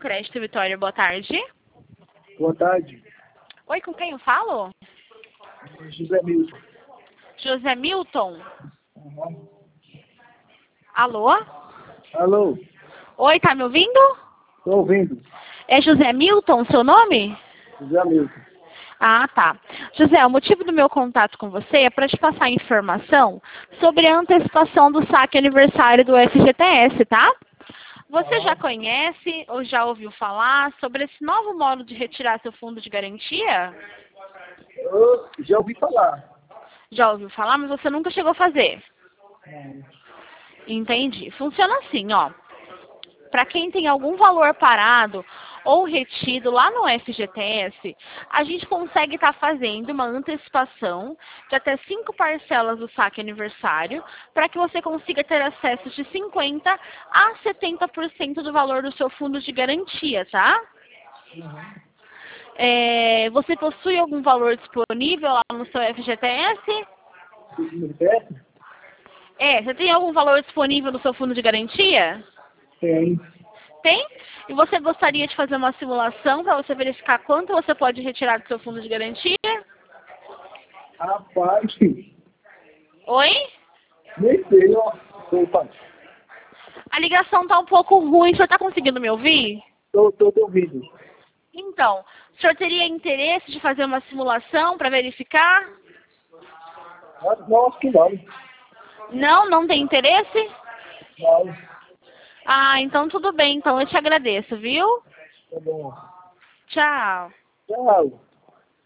Crédito Vitória, boa tarde. Boa tarde. Oi, com quem eu falo? José Milton. José Milton? Uhum. Alô? Alô, Oi, tá me ouvindo? estou ouvindo. É José Milton, seu nome? José Milton. Ah, tá. José, o motivo do meu contato com você é para te passar informação sobre a antecipação do saque aniversário do FGTS, tá? Você já conhece ou já ouviu falar sobre esse novo modo de retirar seu fundo de garantia? Eu já ouvi falar. Já ouviu falar, mas você nunca chegou a fazer. Não. Entendi. Funciona assim, ó. Para quem tem algum valor parado ou retido lá no FGTS, a gente consegue estar fazendo uma antecipação de até 5 parcelas do saque aniversário, para que você consiga ter acesso de 50% a 70% do valor do seu fundo de garantia, tá? Você possui algum valor disponível lá no seu FGTS? Me repete? Você tem algum valor disponível no seu fundo de garantia? Tem. Tem? E você gostaria de fazer uma simulação para você verificar quanto você pode retirar do seu fundo de garantia? Rapaz, Oi? nem sei, ó. Opa, A ligação tá um pouco ruim. O senhor está conseguindo me ouvir? tô te ouvindo. Então, o senhor teria interesse de fazer uma simulação para verificar? Não, acho que não. Não, não tem interesse? Não. Ah, então tudo bem. Então eu te agradeço, viu? Tá bom. Tchau. Tchau.